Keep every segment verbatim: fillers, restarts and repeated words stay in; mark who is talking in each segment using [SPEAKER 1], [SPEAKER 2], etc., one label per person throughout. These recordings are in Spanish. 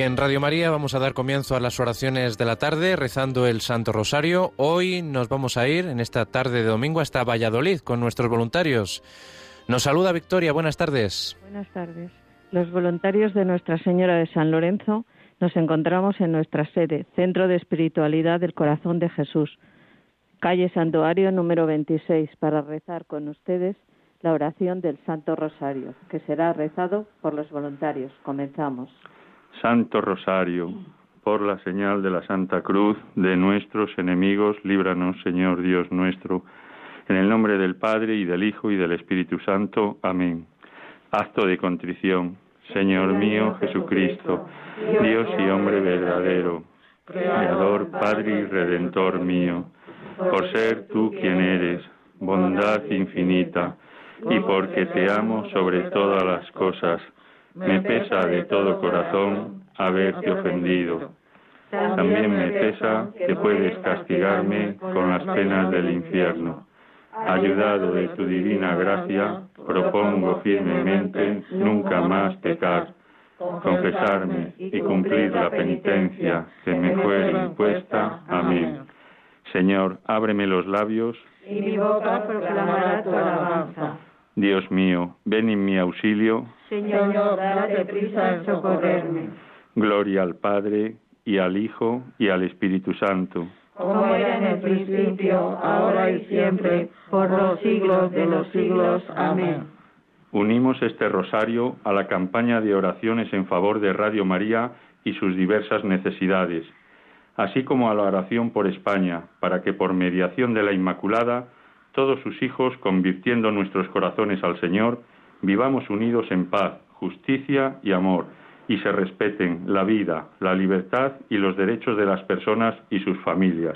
[SPEAKER 1] en Radio María vamos a dar comienzo a las oraciones de la tarde rezando el Santo Rosario. Hoy nos vamos a ir en esta tarde de domingo hasta Valladolid con nuestros voluntarios. Nos saluda Victoria, buenas tardes.
[SPEAKER 2] Buenas tardes. Los voluntarios de Nuestra Señora de San Lorenzo nos encontramos en nuestra sede, Centro de Espiritualidad del Corazón de Jesús, calle Santuario número veintiséis, para rezar con ustedes la oración del Santo Rosario, que será rezado por los voluntarios. Comenzamos.
[SPEAKER 3] Santo Rosario, por la señal de la Santa Cruz de nuestros enemigos, líbranos, Señor Dios nuestro, en el nombre del Padre, y del Hijo, y del Espíritu Santo. Amén. Acto de contrición. Señor mío Jesucristo, Dios y hombre verdadero, Creador, Padre y Redentor mío, por ser tú quien eres, bondad infinita, y porque te amo sobre todas las cosas, me pesa de todo corazón haberte ofendido. También me pesa que puedes castigarme con las penas del infierno. Ayudado de tu divina gracia, propongo firmemente nunca más pecar, confesarme y cumplir la penitencia que me fue impuesta. Amén. Señor, ábreme los labios,
[SPEAKER 4] y mi boca proclamará tu alabanza.
[SPEAKER 3] Dios mío, ven en mi auxilio.
[SPEAKER 4] Señor, date prisa en socorrerme.
[SPEAKER 3] Gloria al Padre, y al Hijo, y al Espíritu Santo.
[SPEAKER 4] Como era en el principio, ahora y siempre, por los siglos de los siglos. Amén.
[SPEAKER 3] Unimos este rosario a la campaña de oraciones en favor de Radio María y sus diversas necesidades, así como a la oración por España, para que por mediación de la Inmaculada, todos sus hijos, convirtiendo nuestros corazones al Señor, vivamos unidos en paz, justicia y amor, y se respeten la vida, la libertad y los derechos de las personas y sus familias.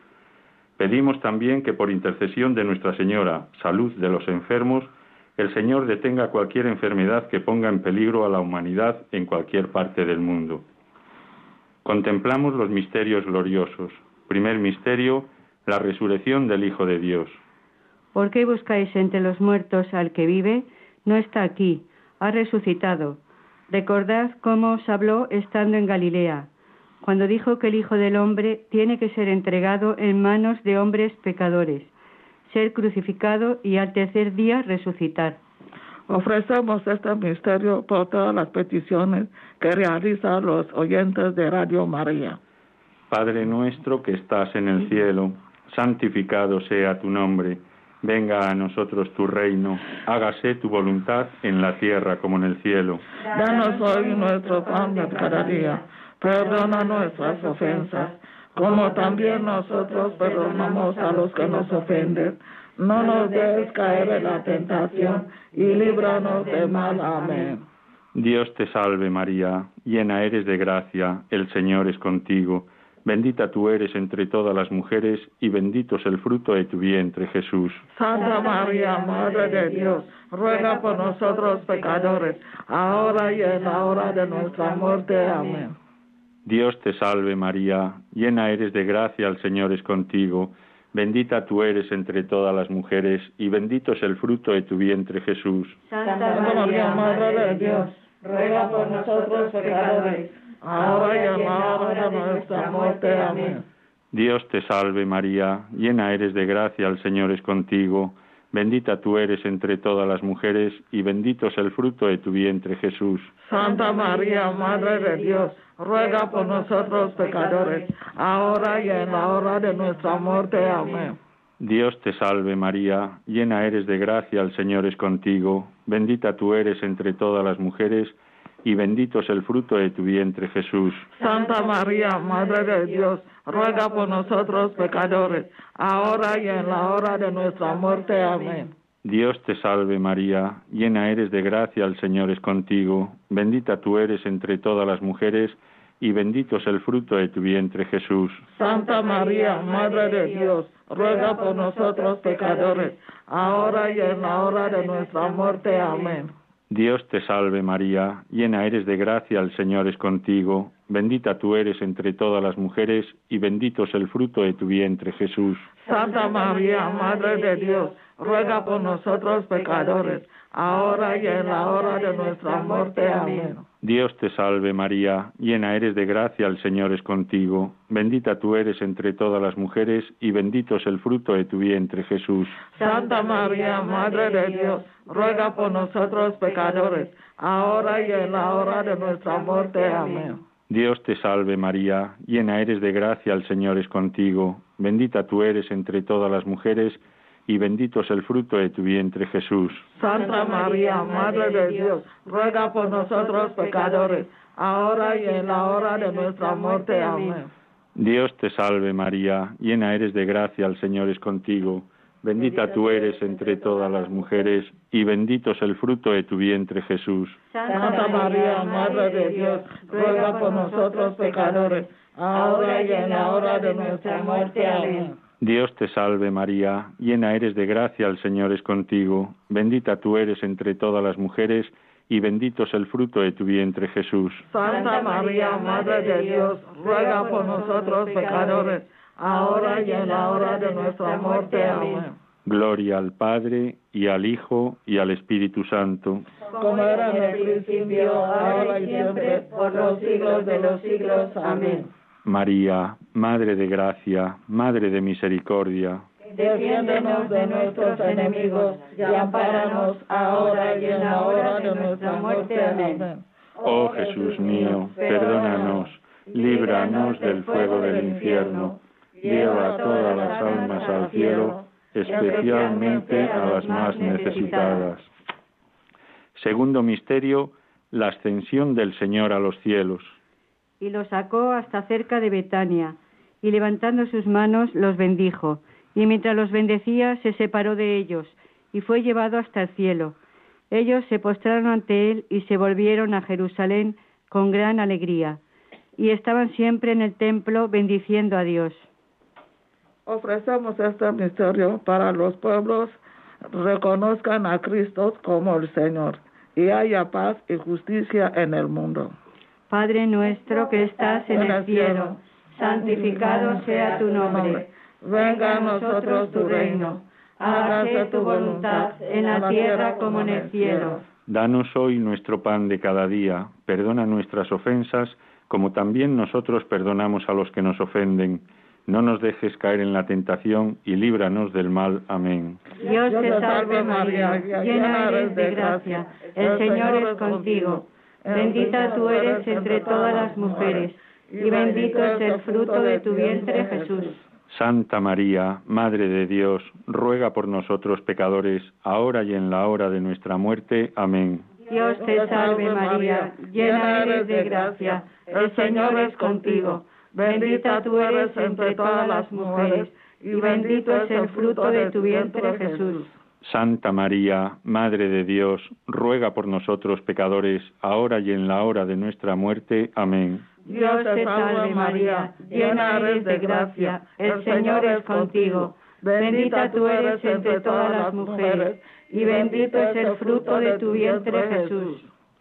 [SPEAKER 3] Pedimos también que por intercesión de Nuestra Señora, salud de los enfermos, el Señor detenga cualquier enfermedad que ponga en peligro a la humanidad en cualquier parte del mundo. Contemplamos los misterios gloriosos. Primer misterio, la resurrección del Hijo de Dios.
[SPEAKER 5] ¿Por qué buscáis entre los muertos al que vive? No está aquí, ha resucitado. Recordad cómo os habló estando en Galilea, cuando dijo que el Hijo del Hombre tiene que ser entregado en manos de hombres pecadores, ser crucificado y al tercer día resucitar.
[SPEAKER 6] Ofrecemos este misterio por todas las peticiones que realizan los oyentes de Radio María.
[SPEAKER 3] Padre nuestro que estás en el cielo, santificado sea tu nombre. Venga a nosotros tu reino, hágase tu voluntad en la tierra como en el cielo.
[SPEAKER 6] Danos hoy nuestro pan de cada día, perdona nuestras ofensas, como también nosotros perdonamos a los que nos ofenden. No nos dejes caer en la tentación, y líbranos del mal. Amén.
[SPEAKER 3] Dios te salve María, llena eres de gracia, el Señor es contigo. Bendita tú eres entre todas las mujeres, y bendito es el fruto de tu vientre, Jesús.
[SPEAKER 6] Santa María, Madre de Dios, ruega por nosotros pecadores, ahora y en la hora de nuestra muerte. Amén.
[SPEAKER 3] Dios te salve María, llena eres de gracia, el Señor es contigo. Bendita tú eres entre todas las mujeres, y bendito es el fruto de tu vientre, Jesús.
[SPEAKER 4] Santa María, Madre de Dios, ruega por nosotros pecadores, ahora y en la hora de nuestra muerte. Amén.
[SPEAKER 3] Dios te salve María, llena eres de gracia, el Señor es contigo. Bendita tú eres entre todas las mujeres, y bendito es el fruto de tu vientre, Jesús.
[SPEAKER 6] Santa María, Madre de Dios, ruega por nosotros pecadores, ahora y en la hora de nuestra muerte. Amén.
[SPEAKER 3] Dios te salve María, llena eres de gracia, el Señor es contigo. Bendita tú eres entre todas las mujeres, y bendito es el fruto de tu vientre, Jesús.
[SPEAKER 6] Santa María, Madre de Dios, ruega por nosotros pecadores, ahora y en la hora de nuestra muerte. Amén.
[SPEAKER 3] Dios te salve María, llena eres de gracia, el Señor es contigo. Bendita tú eres entre todas las mujeres, y bendito es el fruto de tu vientre, Jesús.
[SPEAKER 6] Santa María, Madre de Dios, ruega por nosotros pecadores, ahora y en la hora de nuestra muerte. Amén.
[SPEAKER 3] Dios te salve María, llena eres de gracia, el Señor es contigo. Bendita tú eres entre todas las mujeres, y bendito es el fruto de tu vientre, Jesús.
[SPEAKER 6] Santa María, Madre de Dios, ruega por nosotros pecadores, ahora y en la hora de nuestra muerte. Amén.
[SPEAKER 3] Dios te salve María, llena eres de gracia, el Señor es contigo. Bendita tú eres entre todas las mujeres y bendito es el fruto de tu vientre, Jesús.
[SPEAKER 6] Santa María, Madre de Dios, ruega por nosotros pecadores, ahora y en la hora de nuestra muerte. Amén.
[SPEAKER 3] Dios te salve María, llena eres de gracia, el Señor es contigo. Bendita tú eres entre todas las mujeres y bendito es el fruto de tu vientre, Jesús.
[SPEAKER 6] Santa María, Madre de Dios, ruega por nosotros pecadores, ahora y en la hora de nuestra muerte. Amén.
[SPEAKER 3] Dios te salve María, llena eres de gracia, el Señor es contigo. Bendita tú eres entre todas las mujeres y bendito es el fruto de tu vientre, Jesús.
[SPEAKER 6] Santa María, Madre de Dios, ruega por nosotros pecadores, ahora y en la hora de nuestra muerte. Amén.
[SPEAKER 3] Dios te salve María, llena eres de gracia, el Señor es contigo. Bendita tú eres entre todas las mujeres y bendito es el fruto de tu vientre, Jesús.
[SPEAKER 6] Santa María, Madre de Dios, ruega por nosotros pecadores, ahora y en la hora de nuestra muerte. Amén.
[SPEAKER 3] Gloria al Padre, y al Hijo, y al Espíritu Santo.
[SPEAKER 6] Como era en el principio, ahora y siempre, por los siglos de los siglos. Amén.
[SPEAKER 3] María, Madre de gracia, Madre de misericordia,
[SPEAKER 6] defiéndenos de nuestros enemigos y ampáranos ahora y en la hora de nuestra muerte. Amén.
[SPEAKER 3] Oh Jesús mío, perdónanos, líbranos del fuego del infierno, lleva todas las almas al cielo, especialmente a las más necesitadas. Segundo misterio, la ascensión del Señor a los cielos.
[SPEAKER 5] Y los sacó hasta cerca de Betania, y levantando sus manos los bendijo, y mientras los bendecía se separó de ellos, y fue llevado hasta el cielo. Ellos se postraron ante él y se volvieron a Jerusalén con gran alegría, y estaban siempre en el templo bendiciendo a Dios.
[SPEAKER 6] Ofrecemos este misterio para los pueblos reconozcan a Cristo como el Señor, y haya paz y justicia en el mundo.
[SPEAKER 5] Padre nuestro que estás en el cielo, santificado sea tu nombre. Venga a nosotros tu reino. Hágase tu voluntad en la tierra como en el cielo.
[SPEAKER 3] Danos hoy nuestro pan de cada día. Perdona nuestras ofensas, como también nosotros perdonamos a los que nos ofenden. No nos dejes caer en la tentación y líbranos del mal. Amén.
[SPEAKER 5] Dios te salve María, llena eres de gracia. El Señor es contigo. Bendita tú eres entre todas las mujeres, y bendito es el fruto de tu vientre, Jesús.
[SPEAKER 3] Santa María, Madre de Dios, ruega por nosotros pecadores, ahora y en la hora de nuestra muerte. Amén.
[SPEAKER 5] Dios te salve María, llena eres de gracia, el Señor es contigo. Bendita tú eres entre todas las mujeres, y bendito es el fruto de tu vientre, Jesús.
[SPEAKER 3] Santa María, Madre de Dios, ruega por nosotros pecadores, ahora y en la hora de nuestra muerte. Amén.
[SPEAKER 5] Dios te salve María, llena eres de gracia, el Señor es contigo. Bendita tú eres entre todas las mujeres, y bendito es el fruto de tu vientre, Jesús.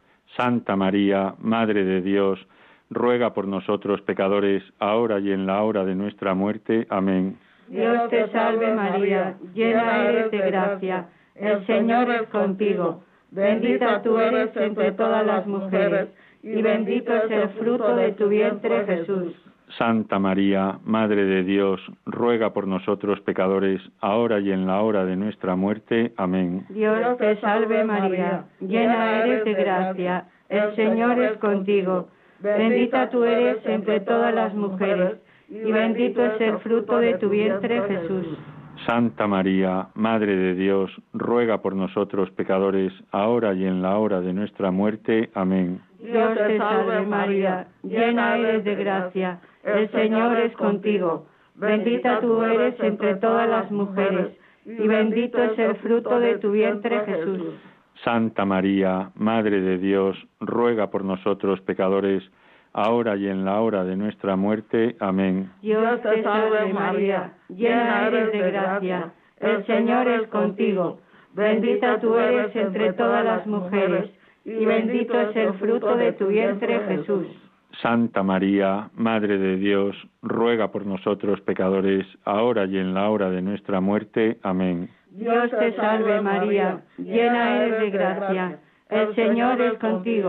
[SPEAKER 3] Santa María, Madre de Dios, ruega por nosotros pecadores, ahora y en la hora de nuestra muerte. Amén.
[SPEAKER 5] Dios te salve María, llena eres de gracia, el Señor es contigo. Bendita tú eres entre todas las mujeres, y bendito es el fruto de tu vientre, Jesús.
[SPEAKER 3] Santa María, Madre de Dios, ruega por nosotros pecadores, ahora y en la hora de nuestra muerte. Amén.
[SPEAKER 5] Dios te salve María, llena eres de gracia, el Señor es contigo. Bendita tú eres entre todas las mujeres, y bendito es el fruto de tu vientre, Jesús.
[SPEAKER 3] Santa María, Madre de Dios, ruega por nosotros pecadores, ahora y en la hora de nuestra muerte. Amén.
[SPEAKER 5] Dios te salve María, llena eres de gracia, el Señor es contigo. Bendita tú eres entre todas las mujeres, y bendito es el fruto de tu vientre, Jesús.
[SPEAKER 3] Santa María, Madre de Dios, ruega por nosotros pecadores, ahora y en la hora de nuestra muerte. Amén.
[SPEAKER 5] Dios te salve María, llena eres de gracia, el Señor es contigo. Bendita tú eres entre todas las mujeres, y bendito es el fruto de tu vientre, Jesús.
[SPEAKER 3] Santa María, Madre de Dios, ruega por nosotros pecadores, ahora y en la hora de nuestra muerte. Amén.
[SPEAKER 5] Dios te salve María, llena eres de gracia, el Señor es contigo.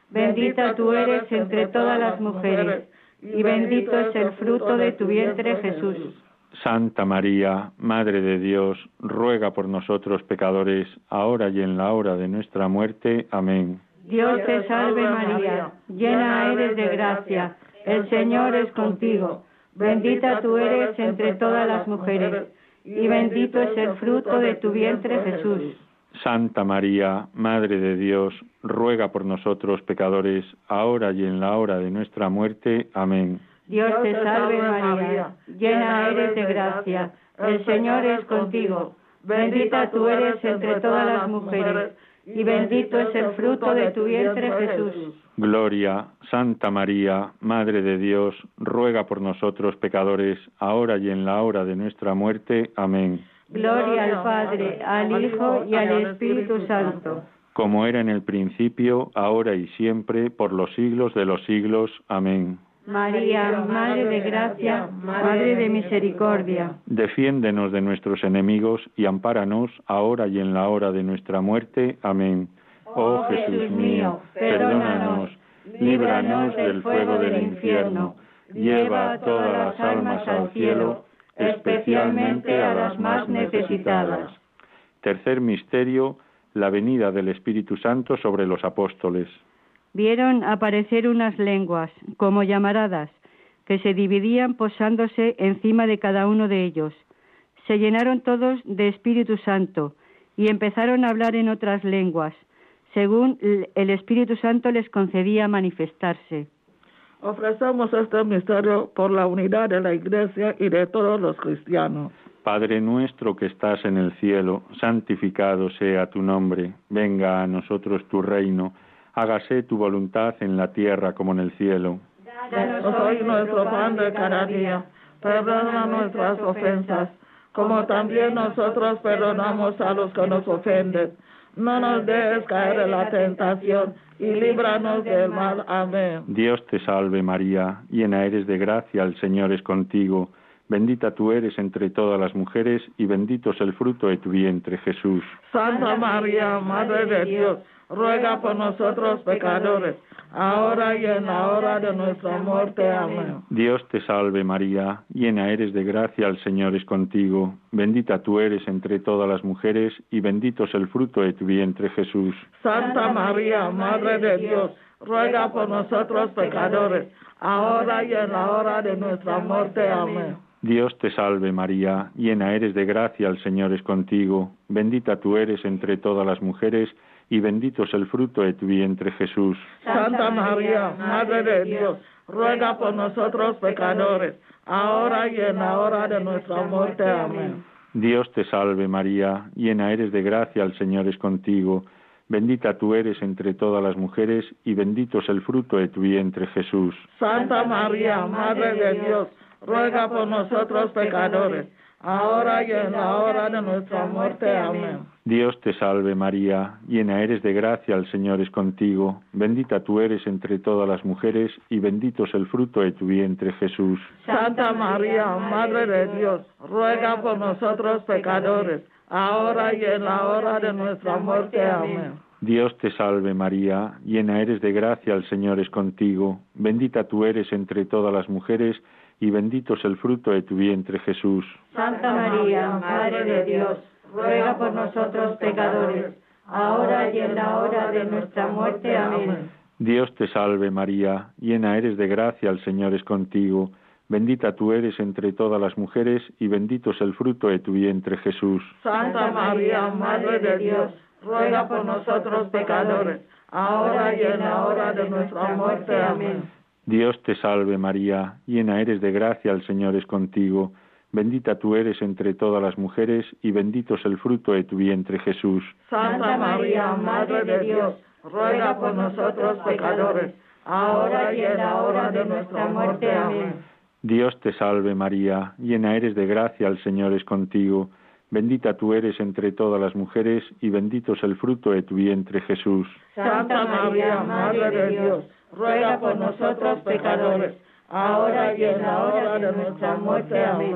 [SPEAKER 5] bendita tú eres entre todas las mujeres, y bendito es el fruto de tu vientre, Jesús.
[SPEAKER 3] Santa María, Madre de Dios, ruega por nosotros pecadores, ahora y en la hora de nuestra muerte. Amén.
[SPEAKER 5] Dios te salve María, llena eres de gracia, el Señor es contigo. Bendita tú eres entre todas las mujeres, y bendito es el fruto de tu vientre, Jesús.
[SPEAKER 3] Santa María, Madre de Dios, ruega por nosotros pecadores, ahora y en la hora de nuestra muerte. Amén.
[SPEAKER 5] Dios te salve María, llena eres de gracia, el Señor es contigo. Bendita tú eres entre todas las mujeres, y bendito es el fruto de tu vientre, Jesús.
[SPEAKER 3] Gloria, Santa María, Madre de Dios, ruega por nosotros pecadores, ahora y en la hora de nuestra muerte. Amén.
[SPEAKER 5] Gloria al Padre, al Hijo y al Espíritu Santo.
[SPEAKER 3] Como era en el principio, ahora y siempre, por los siglos de los siglos. Amén.
[SPEAKER 5] María, Madre de Gracia, Madre de Misericordia.
[SPEAKER 3] Defiéndenos de nuestros enemigos y ampáranos, ahora y en la hora de nuestra muerte. Amén. Oh Jesús mío, perdónanos, líbranos del fuego del infierno, lleva todas las almas al cielo, especialmente a las más necesitadas. Tercer misterio, la venida del Espíritu Santo sobre los apóstoles.
[SPEAKER 5] Vieron aparecer unas lenguas, como llamaradas, que se dividían posándose encima de cada uno de ellos. Se llenaron todos de Espíritu Santo y empezaron a hablar en otras lenguas, según el Espíritu Santo les concedía manifestarse.
[SPEAKER 6] Ofrecemos este misterio por la unidad de la Iglesia y de todos los cristianos.
[SPEAKER 3] Padre nuestro que estás en el cielo, santificado sea tu nombre. Venga a nosotros tu reino. Hágase tu voluntad en la tierra como en el cielo.
[SPEAKER 6] Danos hoy nuestro pan de cada día. Perdona nuestras ofensas, como también nosotros perdonamos a los que nos ofenden. No nos dejes caer en la tentación y líbranos del mal. Amén.
[SPEAKER 3] Dios te salve María, llena eres de gracia, el Señor es contigo. Bendita tú eres entre todas las mujeres y bendito es el fruto de tu vientre, Jesús.
[SPEAKER 6] Santa María, Madre de Dios, ruega por nosotros pecadores, ahora y en la hora de nuestra muerte. Amén.
[SPEAKER 3] Dios te salve María, llena eres de gracia, el Señor es contigo. Bendita tú eres entre todas las mujeres y bendito es el fruto de tu vientre, Jesús.
[SPEAKER 6] Santa María, Madre de Dios, ruega por nosotros pecadores, ahora y en la hora de nuestra muerte. Amén.
[SPEAKER 3] Dios te salve María, llena eres de gracia, el Señor es contigo. Bendita tú eres entre todas las mujeres y bendito es el fruto de tu vientre, Jesús.
[SPEAKER 6] Santa María, Madre de Dios, ruega por nosotros pecadores, ahora y en la hora de nuestra muerte. Amén.
[SPEAKER 3] Dios te salve María, llena eres de gracia, el Señor es contigo. Bendita tú eres entre todas las mujeres y bendito es el fruto de tu vientre, Jesús.
[SPEAKER 6] Santa María, Madre de Dios, ruega por nosotros pecadores, ahora y en la hora de nuestra muerte. Amén.
[SPEAKER 3] Dios te salve María, llena eres de gracia, el Señor es contigo. Bendita tú eres entre todas las mujeres y bendito es el fruto de tu vientre, Jesús.
[SPEAKER 6] Santa María, Madre de Dios, ruega por nosotros pecadores, ahora y en la hora de nuestra muerte. Amén.
[SPEAKER 3] Dios te salve María, llena eres de gracia, el Señor es contigo. Bendita tú eres entre todas las mujeres y bendito es el fruto de tu vientre, Jesús.
[SPEAKER 5] Santa María, Madre de Dios, ruega por nosotros pecadores, ahora y en la hora de nuestra muerte. Amén.
[SPEAKER 3] Dios te salve María, llena eres de gracia, el Señor es contigo. Bendita tú eres entre todas las mujeres y bendito es el fruto de tu vientre, Jesús.
[SPEAKER 6] Santa María, Madre de Dios, ruega por nosotros pecadores, ahora y en la hora de nuestra muerte. Amén.
[SPEAKER 3] Dios te salve María, llena eres de gracia, el Señor es contigo. Bendita tú eres entre todas las mujeres y bendito es el fruto de tu vientre, Jesús.
[SPEAKER 6] Santa María, Madre de Dios, ruega por nosotros pecadores, ahora y en la hora de nuestra muerte. Amén.
[SPEAKER 3] Dios te salve María, llena eres de gracia, el Señor es contigo. Bendita tú eres entre todas las mujeres y bendito es el fruto de tu vientre, Jesús.
[SPEAKER 6] Santa María, Madre de Dios, ruega por nosotros pecadores, ahora y en la hora de nuestra muerte. Amén.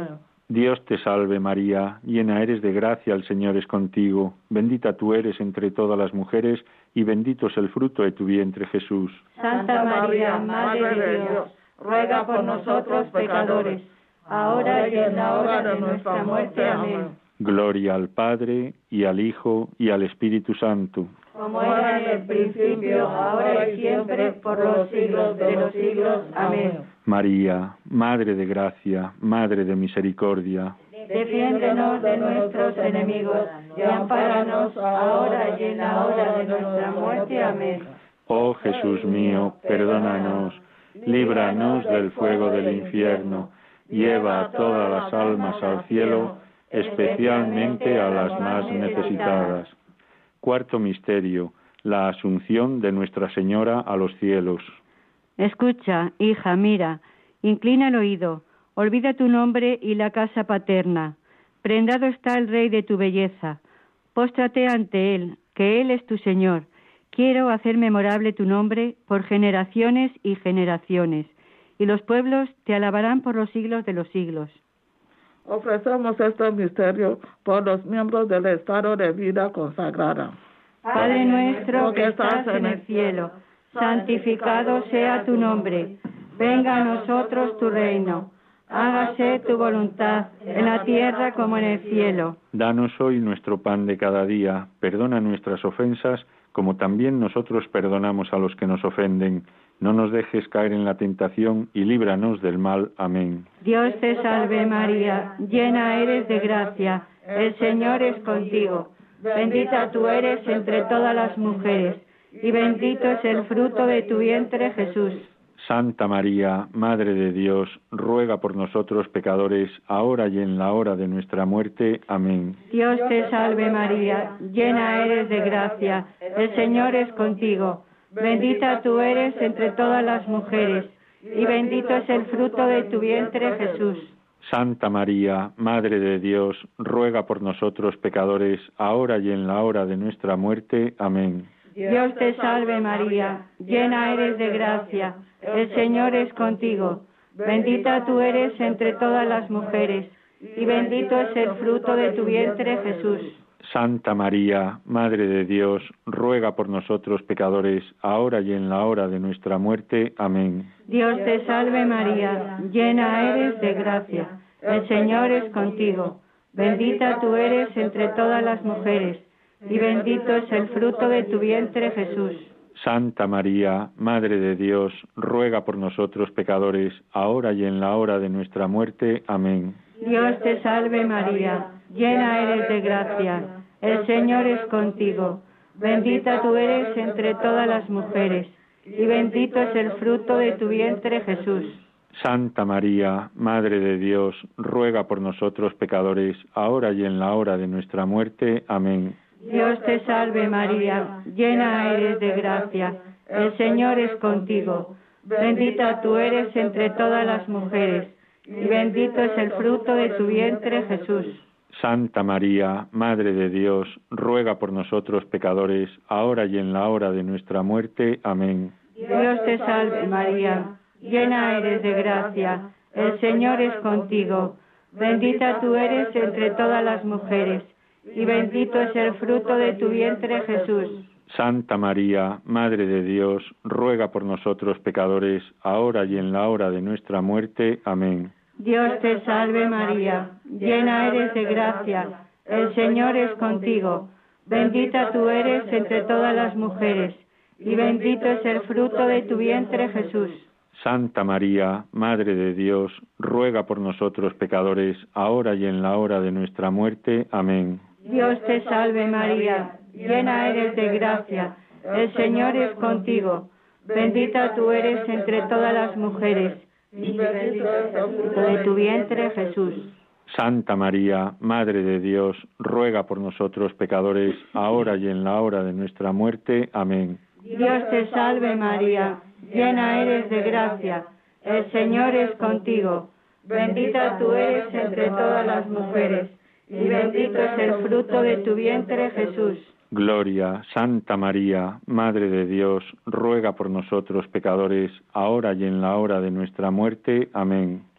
[SPEAKER 3] Dios te salve María, llena eres de gracia, el Señor es contigo, bendita tú eres entre todas las mujeres, y bendito es el fruto de tu vientre Jesús.
[SPEAKER 5] Santa María, Madre de Dios, ruega por nosotros pecadores, ahora y en la hora de nuestra muerte. Amén.
[SPEAKER 3] Gloria al Padre, y al Hijo, y al Espíritu Santo.
[SPEAKER 5] Como era en el principio, ahora y siempre, por los siglos de los siglos. Amén.
[SPEAKER 3] María, Madre de gracia, Madre de misericordia,
[SPEAKER 5] defiéndenos de nuestros enemigos y ampáranos ahora y en la hora de nuestra muerte. Amén.
[SPEAKER 3] Oh Jesús mío, perdónanos, líbranos del fuego del infierno, lleva a todas las almas al cielo, especialmente a las más necesitadas. Cuarto misterio, la asunción de Nuestra Señora a los cielos.
[SPEAKER 5] Escucha, hija, mira, inclina el oído, olvida tu nombre y la casa paterna. Prendado está el Rey de tu belleza. Póstrate ante Él, que Él es tu Señor. Quiero hacer memorable tu nombre por generaciones y generaciones, y los pueblos te alabarán por los siglos de los siglos.
[SPEAKER 6] Ofrecemos este misterio por los miembros del estado de vida consagrada.
[SPEAKER 5] Padre nuestro que estás en el cielo, santificado sea tu nombre. Venga a nosotros tu reino. Hágase tu voluntad, en la tierra como en el cielo.
[SPEAKER 3] Danos hoy nuestro pan de cada día. Perdona nuestras ofensas, como también nosotros perdonamos a los que nos ofenden. No nos dejes caer en la tentación y líbranos del mal. Amén.
[SPEAKER 5] Dios te salve María, llena eres de gracia, el Señor es contigo. Bendita tú eres entre todas las mujeres, y bendito es el fruto de tu vientre Jesús.
[SPEAKER 3] Santa María, Madre de Dios, ruega por nosotros pecadores, ahora y en la hora de nuestra muerte. Amén.
[SPEAKER 5] Dios te salve María, llena eres de gracia, el Señor es contigo. Bendita tú eres entre todas las mujeres, y bendito es el fruto de tu vientre Jesús.
[SPEAKER 3] Santa María, Madre de Dios, ruega por nosotros pecadores, ahora y en la hora de nuestra muerte. Amén.
[SPEAKER 5] Dios te salve María, llena eres de gracia, el Señor es contigo. Bendita tú eres entre todas las mujeres, y bendito es el fruto de tu vientre Jesús.
[SPEAKER 3] Santa María, Madre de Dios, ruega por nosotros pecadores, ahora y en la hora de nuestra muerte. Amén.
[SPEAKER 5] Dios te salve María, llena eres de gracia, el Señor es contigo. Bendita tú eres entre todas las mujeres, y bendito es el fruto de tu vientre Jesús.
[SPEAKER 3] Santa María, Madre de Dios, ruega por nosotros pecadores, ahora y en la hora de nuestra muerte. Amén.
[SPEAKER 5] Dios te salve María, llena eres de gracia, el Señor es contigo. Bendita tú eres entre todas las mujeres, y bendito es el fruto de tu vientre Jesús.
[SPEAKER 3] Santa María, Madre de Dios, ruega por nosotros pecadores, ahora y en la hora de nuestra muerte. Amén.
[SPEAKER 5] Dios te salve María, llena eres de gracia, el Señor es contigo. Bendita tú eres entre todas las mujeres, y bendito es el fruto de tu vientre Jesús.
[SPEAKER 3] Santa María, Madre de Dios, ruega por nosotros pecadores, ahora y en la hora de nuestra muerte. Amén.
[SPEAKER 5] Dios te salve María, llena eres de gracia, el Señor es contigo. Bendita tú eres entre todas las mujeres, y bendito es el fruto de tu vientre Jesús.
[SPEAKER 3] Santa María, Madre de Dios, ruega por nosotros pecadores, ahora y en la hora de nuestra muerte. Amén.
[SPEAKER 5] Dios te salve María, llena eres de gracia, el Señor es contigo. Bendita tú eres entre todas las mujeres, y bendito es el fruto de tu vientre Jesús.
[SPEAKER 3] Santa María, Madre de Dios, ruega por nosotros pecadores, ahora y en la hora de nuestra muerte. Amén.
[SPEAKER 5] Dios te salve María, llena eres de gracia, el Señor es contigo. Bendita tú eres entre todas las mujeres, y bendito es el fruto de tu vientre Jesús.
[SPEAKER 3] Santa María, Madre de Dios, ruega por nosotros pecadores, ahora y en la hora de nuestra muerte. Amén.
[SPEAKER 5] Dios te salve María, llena eres de gracia, el Señor es contigo. Bendita tú eres entre todas las mujeres, y bendito es el fruto de tu vientre Jesús.
[SPEAKER 3] Gloria, Santa María, Madre de Dios, ruega por nosotros pecadores, ahora y en la hora de nuestra muerte. Amén.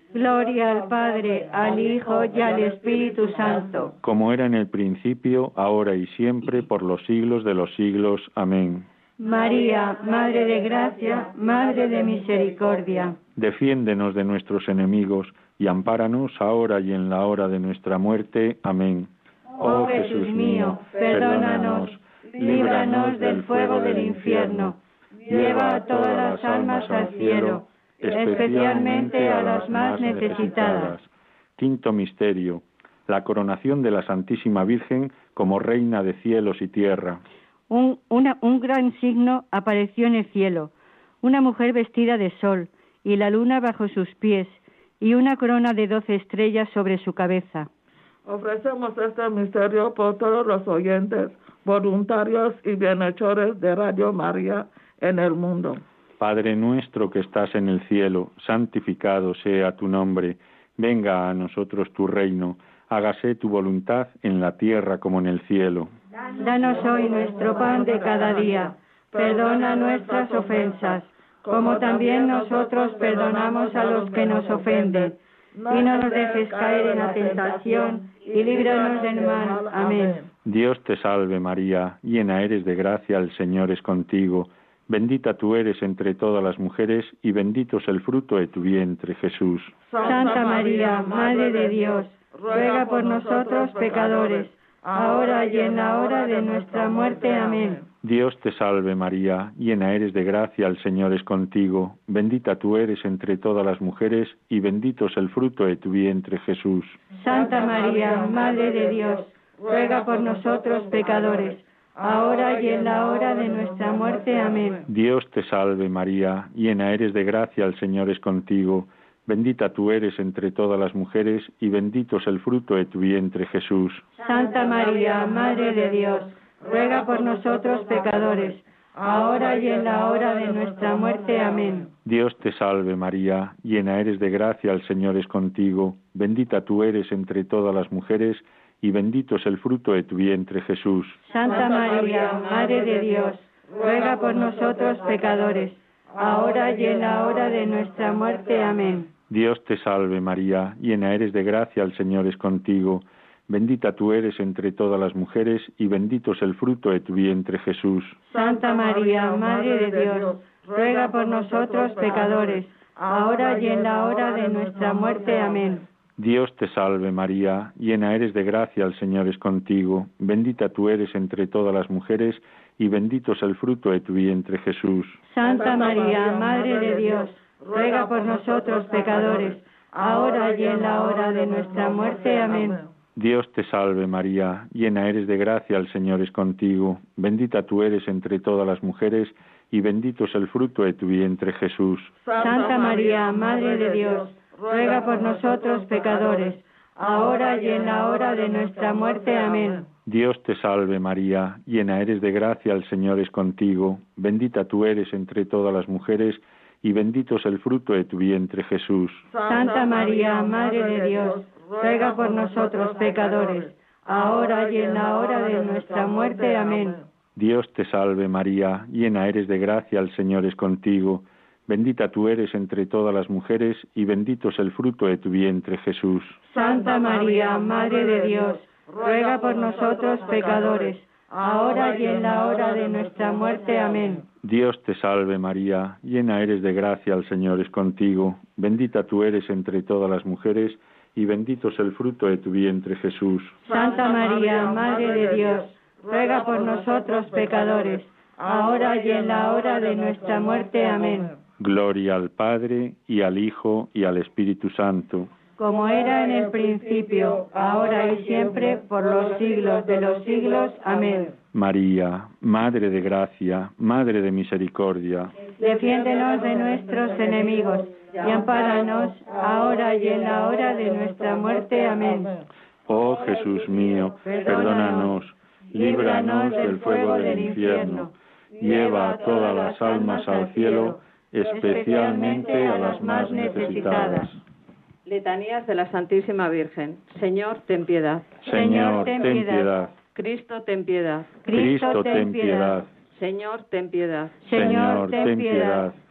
[SPEAKER 5] Gloria al Padre, al Hijo y al Espíritu Santo.
[SPEAKER 3] Como era en el principio, ahora y siempre, por los siglos de los siglos. Amén.
[SPEAKER 5] María, Madre de Gracia, Madre de Misericordia.
[SPEAKER 3] Defiéndenos de nuestros enemigos y ampáranos ahora y en la hora de nuestra muerte. Amén.
[SPEAKER 5] Oh Jesús mío, perdónanos, líbranos del fuego del infierno, lleva a todas las almas al cielo, especialmente a las más necesitadas.
[SPEAKER 3] Quinto misterio: la coronación de la Santísima Virgen como Reina de cielos y tierra.
[SPEAKER 5] Un, una, un gran signo apareció en el cielo, una mujer vestida de sol, y la luna bajo sus pies, y una corona de doce estrellas sobre su cabeza.
[SPEAKER 6] Ofrecemos este misterio por todos los oyentes, voluntarios y bienhechores de Radio María en el mundo.
[SPEAKER 3] Padre nuestro que estás en el cielo, santificado sea tu nombre. Venga a nosotros tu reino. Hágase tu voluntad en la tierra como en el cielo.
[SPEAKER 5] Danos hoy nuestro pan de cada día. Perdona nuestras ofensas, como también nosotros perdonamos a los que nos ofenden. Y no nos dejes caer en la tentación, y líbranos del mal. Amén.
[SPEAKER 3] Dios te salve María, llena eres de gracia, el Señor es contigo. Bendita tú eres entre todas las mujeres, y bendito es el fruto de tu vientre, Jesús.
[SPEAKER 5] Santa María, Madre de Dios, ruega por nosotros pecadores, ahora y en la hora de nuestra muerte. Amén.
[SPEAKER 3] Dios te salve María, llena eres de gracia, el Señor es contigo. Bendita tú eres entre todas las mujeres, y bendito es el fruto de tu vientre, Jesús.
[SPEAKER 5] Santa María, Madre de Dios, ruega por nosotros pecadores, ahora y en la hora de nuestra muerte. Amén.
[SPEAKER 3] Dios te salve María, llena eres de gracia, el Señor es contigo. Bendita tú eres entre todas las mujeres, y bendito es el fruto de tu vientre, Jesús.
[SPEAKER 5] Santa María, Madre de Dios, ruega por nosotros pecadores, ahora y en la hora de nuestra muerte. Amén.
[SPEAKER 3] Dios te salve María, llena eres de gracia, el Señor es contigo. Bendita tú eres entre todas las mujeres, y bendito es el fruto de tu vientre, Jesús.
[SPEAKER 5] Santa María, Madre de Dios, ruega por nosotros pecadores, ahora y en la hora de nuestra muerte. Amén.
[SPEAKER 3] Dios te salve María, llena eres de gracia, el Señor es contigo. Bendita tú eres entre todas las mujeres, y bendito es el fruto de tu vientre, Jesús.
[SPEAKER 5] Santa María, Madre de Dios, ruega por nosotros pecadores, ahora y en la hora de nuestra muerte. Amén.
[SPEAKER 3] Dios te salve María, llena eres de gracia, el Señor es contigo. Bendita tú eres entre todas las mujeres, y bendito es el fruto de tu vientre, Jesús.
[SPEAKER 5] Santa María, Madre de Dios, ruega por nosotros pecadores, ahora y en la hora de nuestra muerte. Amén.
[SPEAKER 3] Dios te salve María, llena eres de gracia, el Señor es contigo. Bendita tú eres entre todas las mujeres, y bendito es el fruto de tu vientre, Jesús.
[SPEAKER 5] Santa María, Madre de Dios, ruega por nosotros pecadores, ahora y en la hora de nuestra muerte. Amén.
[SPEAKER 3] Dios te salve María, llena eres de gracia, el Señor es contigo. Bendita tú eres entre todas las mujeres, y bendito es el fruto de tu vientre, Jesús.
[SPEAKER 5] Santa María, Madre de Dios, ruega por nosotros pecadores, ahora y en la hora de nuestra muerte. Amén.
[SPEAKER 3] Dios te salve María, llena eres de gracia, el Señor es contigo. Bendita tú eres entre todas las mujeres, y bendito es el fruto de tu vientre, Jesús.
[SPEAKER 5] Santa María, Madre de Dios, ruega por nosotros pecadores, ahora y en la hora de nuestra muerte. Amén.
[SPEAKER 3] Dios te salve María, llena eres de gracia, el Señor es contigo. Bendita tú eres entre todas las mujeres, y bendito es el fruto de tu vientre, Jesús.
[SPEAKER 5] Santa María, Madre de Dios, ruega por nosotros pecadores, ahora y en la hora de nuestra muerte. Amén.
[SPEAKER 3] Gloria al Padre, y al Hijo, y al Espíritu Santo.
[SPEAKER 5] Como era en el principio, ahora y siempre, por los siglos de los siglos. Amén.
[SPEAKER 3] María, Madre de gracia, Madre de misericordia,
[SPEAKER 5] defiéndenos de nuestros enemigos, y ampáranos ahora y en la hora de nuestra muerte. Amén.
[SPEAKER 3] Oh Jesús mío, perdónanos, líbranos del fuego del infierno, lleva a todas las almas al cielo, especialmente a las más necesitadas.
[SPEAKER 2] Letanías de la Santísima Virgen. Señor, ten piedad.
[SPEAKER 3] Señor, ten piedad.
[SPEAKER 2] Cristo, ten piedad.
[SPEAKER 3] Cristo, ten piedad.
[SPEAKER 2] Señor, ten piedad.
[SPEAKER 3] Señor, ten piedad.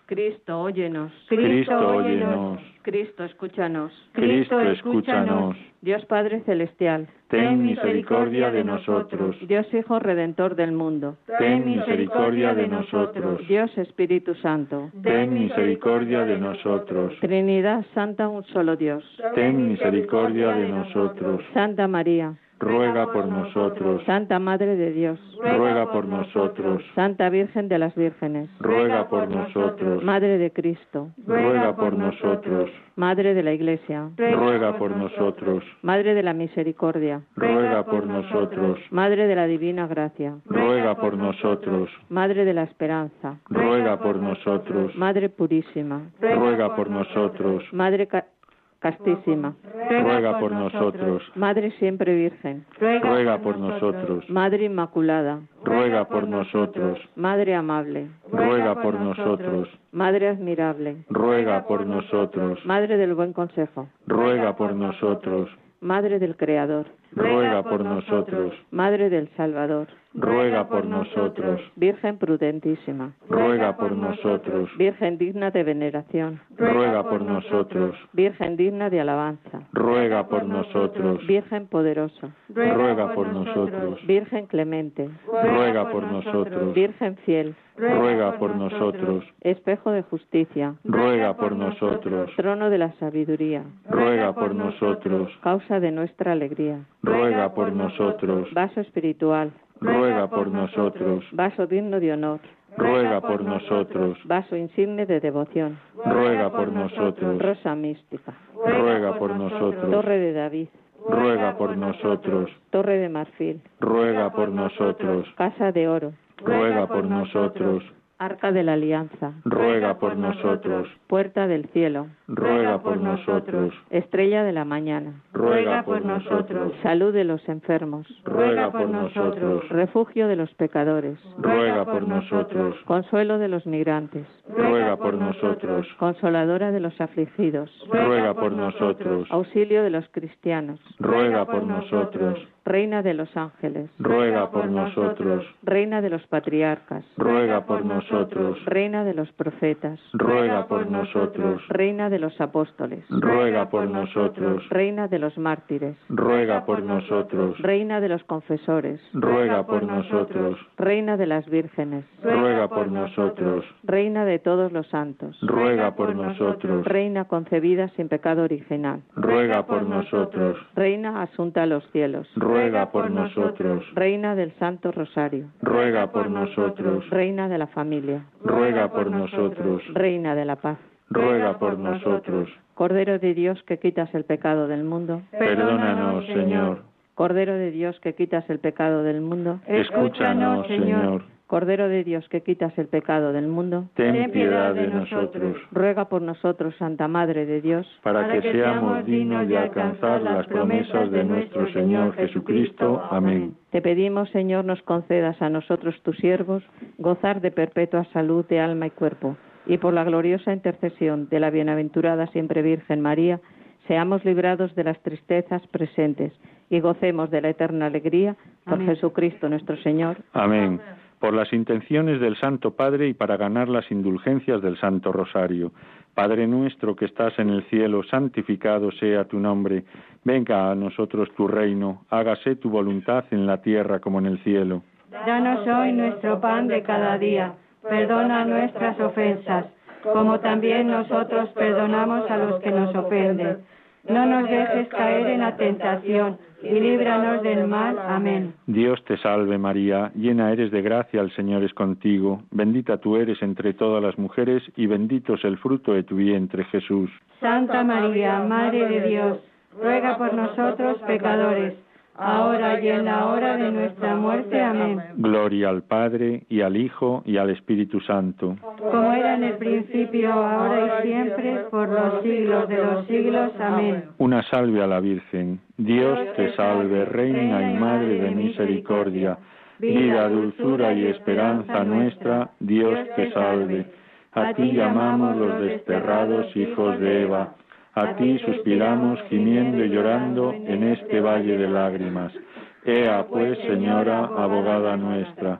[SPEAKER 2] Cristo, óyenos.
[SPEAKER 3] Cristo, óyenos.
[SPEAKER 2] Cristo, escúchanos.
[SPEAKER 3] Cristo, escúchanos.
[SPEAKER 2] Dios Padre Celestial,
[SPEAKER 3] Ten misericordia de nosotros.
[SPEAKER 2] Dios Hijo Redentor del mundo,
[SPEAKER 3] Ten misericordia de nosotros.
[SPEAKER 2] Dios Espíritu Santo,
[SPEAKER 3] Ten misericordia de nosotros.
[SPEAKER 2] Trinidad Santa, un solo Dios.
[SPEAKER 3] Ten misericordia de nosotros.
[SPEAKER 2] Santa María,
[SPEAKER 3] Ruega por nosotros.
[SPEAKER 2] Santa Madre de Dios,
[SPEAKER 3] Ruega por nosotros.
[SPEAKER 2] Santa Virgen de las Vírgenes,
[SPEAKER 3] Ruega por nosotros.
[SPEAKER 2] Madre de Cristo,
[SPEAKER 3] Ruega por nosotros.
[SPEAKER 2] Madre de la Iglesia,
[SPEAKER 3] Ruega por nosotros.
[SPEAKER 2] Madre de la Misericordia,
[SPEAKER 3] Ruega por nosotros.
[SPEAKER 2] Madre de la Divina Gracia,
[SPEAKER 3] Ruega por nosotros.
[SPEAKER 2] Madre de la Esperanza,
[SPEAKER 3] Ruega por nosotros.
[SPEAKER 2] Madre Purísima,
[SPEAKER 3] Ruega por nosotros.
[SPEAKER 2] Madre ca- Castísima,
[SPEAKER 3] Ruega por nosotros.
[SPEAKER 2] Madre Siempre Virgen,
[SPEAKER 3] Ruega por nosotros.
[SPEAKER 2] Madre Inmaculada,
[SPEAKER 3] Ruega por nosotros.
[SPEAKER 2] Madre Amable,
[SPEAKER 3] Ruega por nosotros.
[SPEAKER 2] Madre Admirable,
[SPEAKER 3] Ruega por nosotros.
[SPEAKER 2] Madre del Buen Consejo,
[SPEAKER 3] Ruega por nosotros.
[SPEAKER 2] Madre del Creador,
[SPEAKER 3] Ruega por nosotros.
[SPEAKER 2] Madre del Salvador,
[SPEAKER 3] Ruega por nosotros.
[SPEAKER 2] Virgen prudentísima,
[SPEAKER 3] Ruega por nosotros.
[SPEAKER 2] Virgen digna de veneración,
[SPEAKER 3] Ruega por nosotros.
[SPEAKER 2] Virgen digna de alabanza,
[SPEAKER 3] Ruega por nosotros.
[SPEAKER 2] Virgen poderosa,
[SPEAKER 3] Ruega por nosotros.
[SPEAKER 2] Virgen clemente,
[SPEAKER 3] Ruega por nosotros.
[SPEAKER 2] Virgen fiel,
[SPEAKER 3] Ruega por nosotros.
[SPEAKER 2] espejo de justicia,
[SPEAKER 3] Ruega por nosotros.
[SPEAKER 2] trono de la sabiduría,
[SPEAKER 3] Ruega por nosotros.
[SPEAKER 2] causa de nuestra alegría,
[SPEAKER 3] Ruega por nosotros.
[SPEAKER 2] vaso espiritual,
[SPEAKER 3] Ruega por nosotros.
[SPEAKER 2] vaso digno de honor,
[SPEAKER 3] Ruega por nosotros.
[SPEAKER 2] vaso insigne de devoción,
[SPEAKER 3] Ruega por nosotros.
[SPEAKER 2] rosa mística,
[SPEAKER 3] Ruega por nosotros.
[SPEAKER 2] torre de David,
[SPEAKER 3] Ruega por nosotros.
[SPEAKER 2] torre de marfil,
[SPEAKER 3] Ruega por nosotros.
[SPEAKER 2] casa de oro,
[SPEAKER 3] Ruega por nosotros.
[SPEAKER 2] arca de la alianza,
[SPEAKER 3] Ruega por nosotros.
[SPEAKER 2] puerta del cielo,
[SPEAKER 3] Ruega por nosotros.
[SPEAKER 2] estrella de la mañana,
[SPEAKER 3] Ruega por nosotros.
[SPEAKER 2] salud de los enfermos,
[SPEAKER 3] Ruega por nosotros.
[SPEAKER 2] refugio de los pecadores,
[SPEAKER 3] Ruega por nosotros.
[SPEAKER 2] consuelo de los migrantes,
[SPEAKER 3] Ruega por nosotros.
[SPEAKER 2] consoladora de los afligidos,
[SPEAKER 3] Ruega por nosotros.
[SPEAKER 2] auxilio de los cristianos,
[SPEAKER 3] Ruega por nosotros.
[SPEAKER 2] reina de los ángeles,
[SPEAKER 3] Ruega por nosotros.
[SPEAKER 2] reina de los patriarcas,
[SPEAKER 3] Ruega por nosotros.
[SPEAKER 2] reina de los profetas,
[SPEAKER 3] Ruega por nosotros.
[SPEAKER 2] reina de los apóstoles,
[SPEAKER 3] Ruega por nosotros.
[SPEAKER 2] reina de los mártires,
[SPEAKER 3] Ruega por nosotros.
[SPEAKER 2] reina de los confesores,
[SPEAKER 3] Ruega por nosotros.
[SPEAKER 2] reina de las vírgenes,
[SPEAKER 3] Ruega por nosotros.
[SPEAKER 2] reina de todos los santos,
[SPEAKER 3] Ruega por nosotros.
[SPEAKER 2] reina concebida sin pecado original,
[SPEAKER 3] Ruega por nosotros.
[SPEAKER 2] reina asunta a los cielos,
[SPEAKER 3] Ruega por nosotros.
[SPEAKER 2] reina del Santo Rosario,
[SPEAKER 3] Ruega por nosotros.
[SPEAKER 2] reina de la familia,
[SPEAKER 3] Ruega por nosotros.
[SPEAKER 2] reina de la paz,
[SPEAKER 3] Ruega por nosotros.
[SPEAKER 2] Cordero de Dios que quitas el pecado del mundo,
[SPEAKER 3] Perdónanos, Señor.
[SPEAKER 2] Cordero de Dios que quitas el pecado del mundo,
[SPEAKER 3] Escúchanos, Señor.
[SPEAKER 2] Cordero de Dios que quitas el pecado del mundo,
[SPEAKER 3] Ten piedad de nosotros,
[SPEAKER 2] ruega por nosotros, Santa Madre de Dios,
[SPEAKER 3] para que seamos dignos de alcanzar las promesas de nuestro Señor Jesucristo. Amén.
[SPEAKER 2] Te pedimos, Señor, nos concedas a nosotros, tus siervos, gozar de perpetua salud de alma y cuerpo, y por la gloriosa intercesión de la bienaventurada siempre Virgen María, seamos librados de las tristezas presentes y gocemos de la eterna alegría por
[SPEAKER 5] Amén.
[SPEAKER 2] Jesucristo nuestro Señor.
[SPEAKER 3] Amén. Por las intenciones del Santo Padre y para ganar las indulgencias del Santo Rosario. Padre nuestro que estás en el cielo, santificado sea tu nombre. Venga a nosotros tu reino. Hágase tu voluntad en la tierra como en el cielo.
[SPEAKER 5] Danos hoy nuestro pan de cada día. Perdona nuestras ofensas, como también nosotros perdonamos a los que nos ofenden. No nos dejes caer en la tentación, y líbranos del mal. Amén.
[SPEAKER 3] Dios te salve María, llena eres de gracia, el Señor es contigo. Bendita tú eres entre todas las mujeres, y bendito es el fruto de tu vientre, Jesús.
[SPEAKER 5] Santa María, Madre de Dios, ruega por nosotros pecadores, ahora y en la hora de nuestra muerte. Amén.
[SPEAKER 3] Gloria al Padre, y al Hijo, y al Espíritu Santo.
[SPEAKER 5] Como era en el principio, ahora y siempre, por los siglos de los siglos. Amén.
[SPEAKER 3] Una salve a la Virgen. Dios te salve, Reina y Madre de misericordia, vida, dulzura y esperanza nuestra, Dios te salve. A ti llamamos los desterrados hijos de Eva, a ti suspiramos gimiendo y llorando en este valle de lágrimas. Ea pues, Señora, abogada nuestra,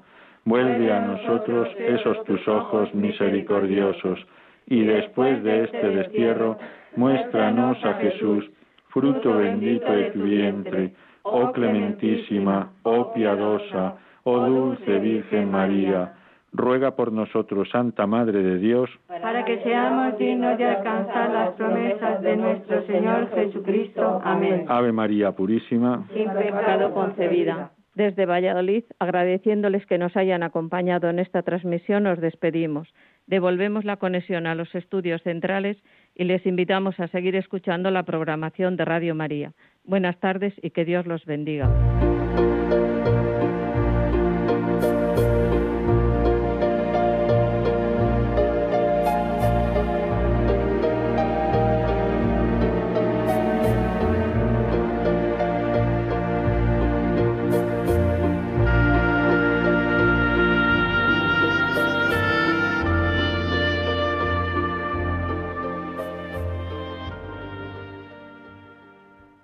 [SPEAKER 3] vuelve a nosotros esos tus ojos misericordiosos, y después de este destierro, muéstranos a Jesús, fruto bendito de tu vientre, oh clementísima, oh piadosa, oh dulce Virgen María. Ruega por nosotros, Santa Madre de Dios,
[SPEAKER 5] para que seamos dignos de alcanzar las promesas de nuestro Señor Jesucristo. Amén.
[SPEAKER 3] Ave María Purísima,
[SPEAKER 2] sin pecado concebida. Desde Valladolid, agradeciéndoles que nos hayan acompañado en esta transmisión, nos despedimos. Devolvemos la conexión a los estudios centrales y les invitamos a seguir escuchando la programación de Radio María. Buenas tardes y que Dios los bendiga.